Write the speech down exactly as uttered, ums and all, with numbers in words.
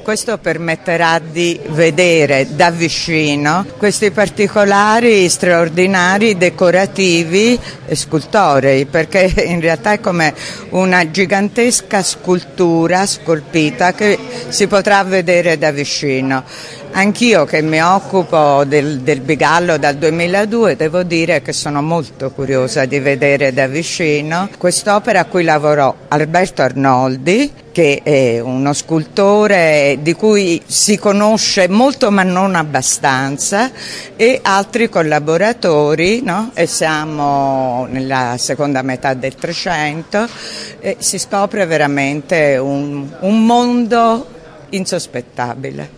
Questo permetterà di vedere da vicino questi particolari straordinari decorativi e scultorei, perché in realtà è come una gigantesca scultura scolpita che si potrà vedere da vicino. Anch'io che mi occupo del, del Bigallo dal duemiladue devo dire che sono molto curiosa di vedere da vicino quest'opera a cui lavorò Alberto Arnoldi, che è uno scultore di cui si conosce molto ma non abbastanza, e altri collaboratori, no? E siamo nella seconda metà del Trecento e si scopre veramente un, un mondo insospettabile.